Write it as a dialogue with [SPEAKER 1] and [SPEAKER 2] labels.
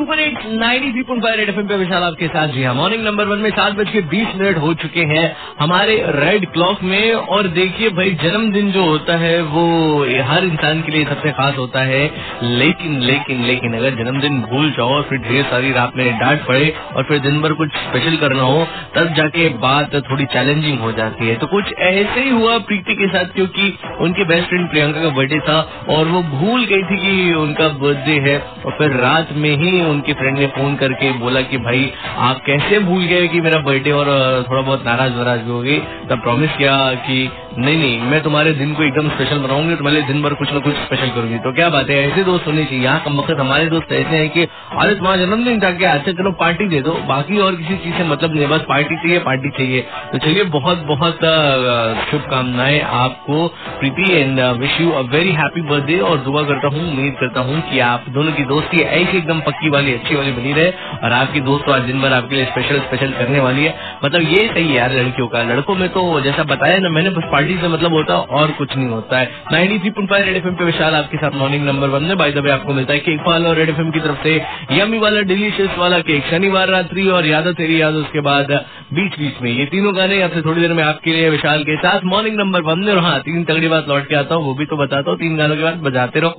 [SPEAKER 1] Super hits 93.5 red FM पे विशाल आपके साथ। जी हाँ, मॉर्निंग नंबर 1 में 7:20 हो चुके हैं हमारे रेड क्लॉक में। और देखिए भाई, जन्मदिन जो होता है वो हर इंसान के लिए सबसे खास होता है, लेकिन लेकिन लेकिन अगर जन्मदिन भूल जाओ, फिर ढेर सारी रात में डांट पड़े और फिर दिन भर कुछ स्पेशल करना हो, तब जाके बात थोड़ी चैलेंजिंग हो जाती है। तो कुछ ऐसे ही हुआ प्रीति के साथ, क्योंकि उनके बेस्ट फ्रेंड प्रियंका का बर्थडे था और वो भूल गई थी कि उनका बर्थडे है। और फिर रात में ही उनके फ्रेंड ने फोन करके बोला कि भाई आप कैसे भूल गए कि मेरा बर्थडे, और थोड़ा बहुत नाराज भी हो गई। तब प्रॉमिस किया कि नहीं, मैं तुम्हारे दिन को एकदम स्पेशल बनाऊंगी, तुम्हारे दिन भर कुछ न कुछ स्पेशल करूंगी। तो क्या बात है, ऐसे दोस्त होने चाहिए। यहाँ कम वक्त हमारे दोस्त ऐसे हैं कि अरे तुम्हारा जन्मदिन था क्या, अच्छा चलो पार्टी दे दो, बाकी और किसी चीज से मतलब नहीं, बस पार्टी चाहिए। तो चलिए, बहुत बहुत शुभकामनाएं आपको Preeti, and wish you a very happy birthday. और दुआ करता हूँ, उम्मीद करता हूँ कि आप दोनों की दोस्ती ऐसी एकदम पक्की वाली, अच्छी वाली बनी रहे, और आपकी दोस्त आज दिन भर आपके लिए स्पेशल करने वाली है। मतलब ये सही है यार लड़कियों का। लड़कों में तो जैसा बताया ना मैंने, बस पार्टी से मतलब होता है और कुछ नहीं होता है। 93.5 रेड एफएम पे विशाल आपके साथ मॉर्निंग नंबर 1 में। बाय द वे आपको मिलता है केक वाला और रेड एफएम की तरफ से यम्मी वाला डिलीशियस वाला केक, शनिवार रात्रि और याद तेरी याद, उसके बाद बीच में ये तीनों गाने आपसे थोड़ी देर में आपके लिए विशाल के साथ मॉर्निंग नंबर 1 में। और हाँ, 3 तगड़ी बात लौट के आता हूँ, वो भी तो बताता हूँ 3 गानों के बाद बजाते रहो।